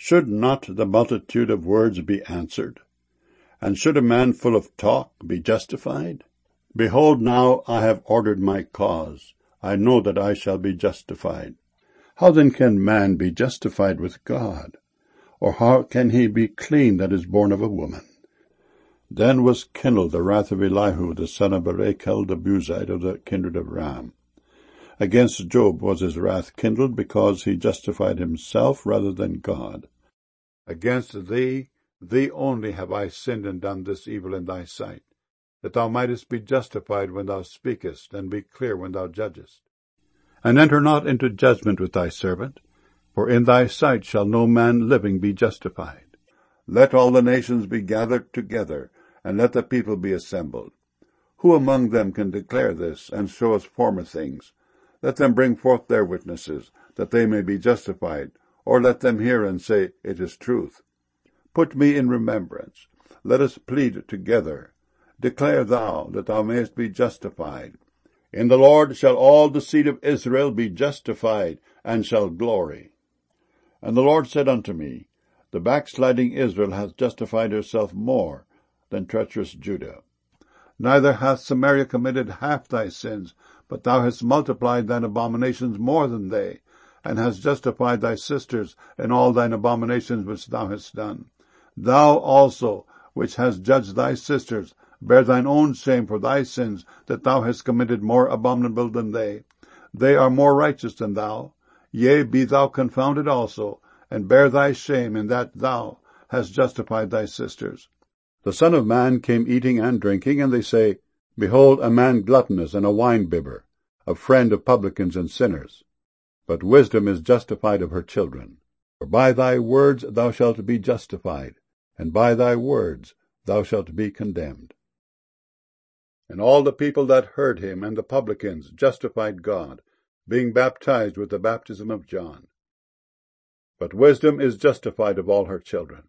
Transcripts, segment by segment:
Should not the multitude of words be answered? And should a man full of talk be justified? Behold, now I have ordered my cause. I know that I shall be justified. How then can man be justified with God? Or how can he be clean that is born of a woman? Then was kindled the wrath of Elihu the son of Barachel the Buzite of the kindred of Ram. Against Job was his wrath kindled, because he justified himself rather than God. Against thee only have I sinned and done this evil in thy sight, that thou mightest be justified when thou speakest, and be clear when thou judgest. And enter not into judgment with thy servant, for in thy sight shall no man living be justified. Let all the nations be gathered together, and let the people be assembled. Who among them can declare this, and show us former things? Let them bring forth their witnesses, that they may be justified, or let them hear and say, It is truth. Put me in remembrance. Let us plead together. Declare thou, that thou mayest be justified. In the Lord shall all the seed of Israel be justified, and shall glory. And the Lord said unto me, The backsliding Israel hath justified herself more than treacherous Judah. Neither hath Samaria committed half thy sins, but thou hast multiplied thine abominations more than they, and hast justified thy sisters in all thine abominations which thou hast done. Thou also, which hast judged thy sisters, bear thine own shame for thy sins, that thou hast committed more abominable than they. They are more righteous than thou. Yea, be thou confounded also, and bear thy shame in that thou hast justified thy sisters. The Son of Man came eating and drinking, and they say, Behold, a man gluttonous and a wine-bibber, a friend of publicans and sinners. But wisdom is justified of her children. For by thy words thou shalt be justified, and by thy words thou shalt be condemned. And all the people that heard him and the publicans justified God, being baptized with the baptism of John. But wisdom is justified of all her children.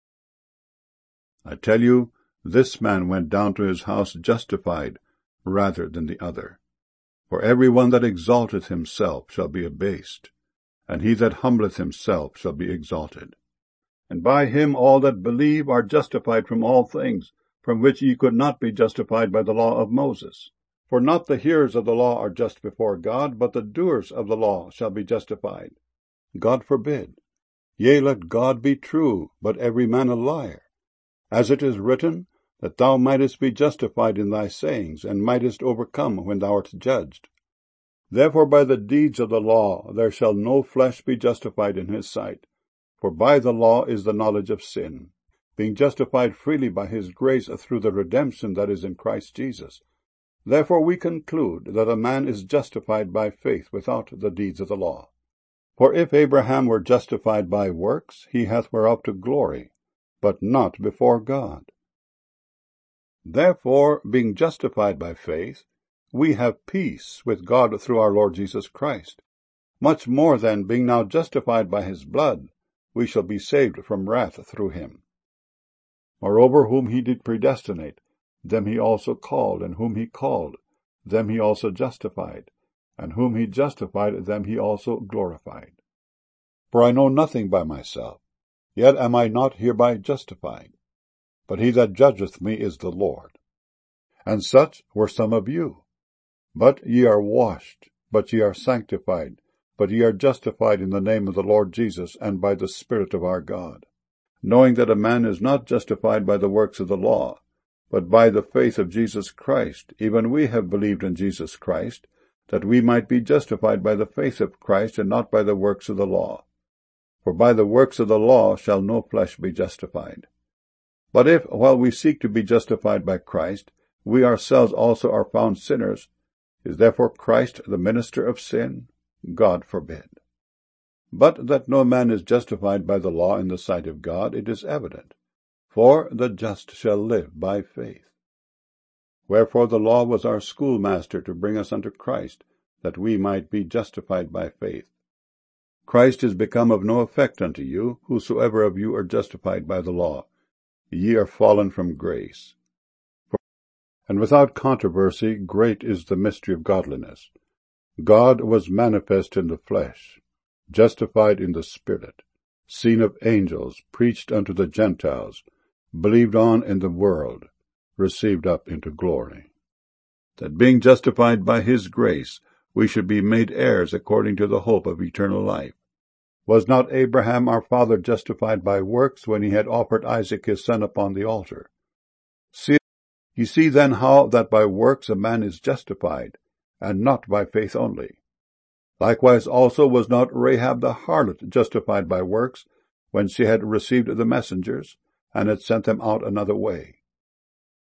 I tell you, this man went down to his house justified rather than the other. For every one that exalteth himself shall be abased, and he that humbleth himself shall be exalted. And by him all that believe are justified from all things, from which ye could not be justified by the law of Moses. For not the hearers of the law are just before God, but the doers of the law shall be justified. God forbid. Yea, let God be true, but every man a liar. As it is written, that thou mightest be justified in thy sayings, and mightest overcome when thou art judged. Therefore by the deeds of the law there shall no flesh be justified in his sight, for by the law is the knowledge of sin, being justified freely by his grace through the redemption that is in Christ Jesus. Therefore we conclude that a man is justified by faith without the deeds of the law. For if Abraham were justified by works, he hath whereof to glory, but not before God. Therefore, being justified by faith, we have peace with God through our Lord Jesus Christ. Much more then, being now justified by his blood, we shall be saved from wrath through him. Moreover, whom he did predestinate, them he also called, and whom he called, them he also justified, and whom he justified, them he also glorified. For I know nothing by myself, yet am I not hereby justified. But he that judgeth me is the Lord. And such were some of you. But ye are washed, but ye are sanctified, but ye are justified in the name of the Lord Jesus, and by the Spirit of our God. Knowing that a man is not justified by the works of the law, but by the faith of Jesus Christ. Even we have believed in Jesus Christ, that we might be justified by the faith of Christ, and not by the works of the law. For by the works of the law shall no flesh be justified. But if, while we seek to be justified by Christ, we ourselves also are found sinners, is therefore Christ the minister of sin? God forbid. But that no man is justified by the law in the sight of God, it is evident. For the just shall live by faith. Wherefore the law was our schoolmaster to bring us unto Christ, that we might be justified by faith. Christ is become of no effect unto you, whosoever of you are justified by the law. Ye are fallen from grace. And without controversy, great is the mystery of godliness. God was manifest in the flesh, justified in the Spirit, seen of angels, preached unto the Gentiles, believed on in the world, received up into glory. That being justified by his grace, we should be made heirs according to the hope of eternal life. Was not Abraham our father justified by works when he had offered Isaac his son upon the altar? You see then how that by works a man is justified, and not by faith only. Likewise also was not Rahab the harlot justified by works, when she had received the messengers, and had sent them out another way.